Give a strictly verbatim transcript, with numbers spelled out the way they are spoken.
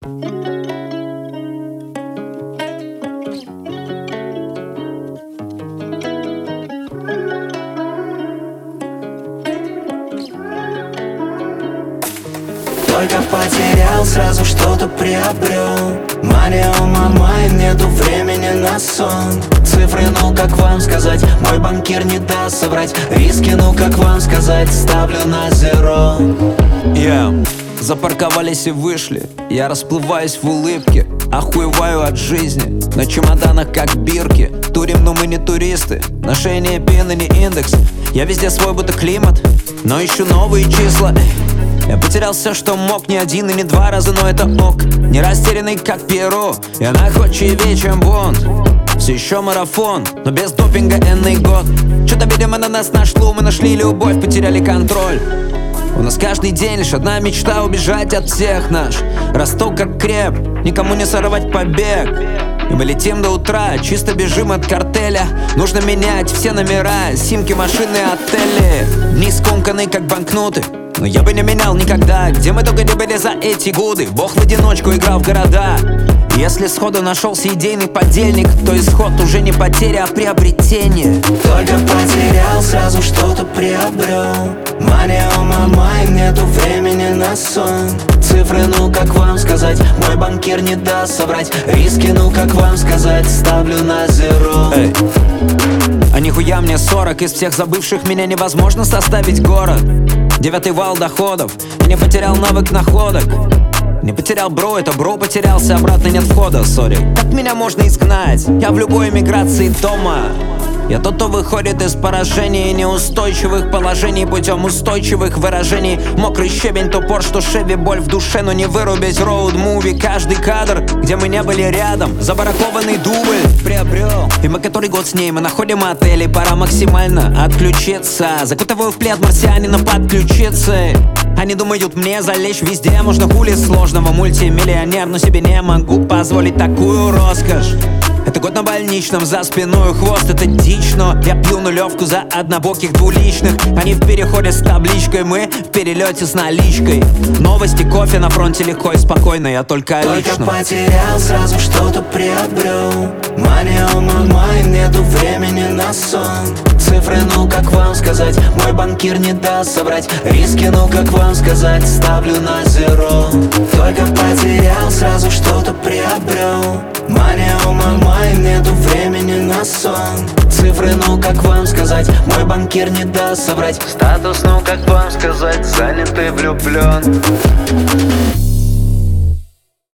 Только потерял, сразу что-то приобрел. Мания у мама, и нету времени на сон. Цифры, ну как вам сказать, мой банкир не даст соврать. Риски, ну как вам сказать, ставлю на зеро. Yeah. Запарковались и вышли, я расплываюсь в улыбке, охуеваю от жизни. На чемоданах как бирки, турим, но мы не туристы. На шее не пин и не индекс, я везде свой будто климат, но ищу новые числа. Я потерял все, что мог, не один и не два раза, но это ок. Не растерянный, как Перу, я находчивее, чем Бонд. Все еще марафон, но без допинга энный год. Что-то, видимо, на нас нашло, мы нашли любовь, потеряли контроль. У нас каждый день лишь одна мечта — убежать от всех наш. Росток как креп, никому не сорвать побег. И мы летим до утра, чисто бежим от картеля. Нужно менять все номера, симки, машины, отели. Дни скомканы, как банкноты, но я бы не менял никогда. Где мы только не были за эти годы. Бог в одиночку играл в города. Если сходу нашелся идейный подельник, то исход уже не потеря, а приобретение. Только потерял, сразу что-то приобрел. Мания у мама, и нету времени на сон. Цифры, ну как вам сказать, мой банкир не даст соврать. Риски, ну как вам сказать, ставлю на зеро. Эй. А нихуя мне сорок, из всех забывших меня невозможно составить город. Девятый вал доходов, я не потерял навык находок. Не потерял бро, это бро потерялся, обратно нет входа, сори. Как меня можно изгнать? Я в любой эмиграции дома. Я тот, кто выходит из поражений и неустойчивых положений путем устойчивых выражений. Мокрый щебень, топор, что шеви, боль в душе, но не вырубить роуд-муви. Каждый кадр, где мы не были рядом, забаракованный дубль приобрел. И мы который год с ней, мы находим отели, пора максимально отключиться. Закутываю в плед марсианина подключиться. Они думают, мне залечь везде можно, хули сложного. Мультимиллионер, но себе не могу позволить такую роскошь. Это год на больничном, за спиной хвост, это дичь, но я пью нулевку за однобоких двуличных. Они в переходе с табличкой, мы в перелете с наличкой. Новости, кофе на фронте легко и спокойно, я только о личном. Только потерял, сразу что-то приобрел. Мания у мама, и нету времени на сон. Цифры, ну как вам сказать, мой банкир не даст соврать. Риски, ну как вам сказать, ставлю на зеро. Только потерял, сразу что-то приобрел. Мания у мама, и нету времени на сон. Цифры, ну как вам сказать, мой банкир не даст соврать. Статус, ну как вам сказать, занят и влюблен.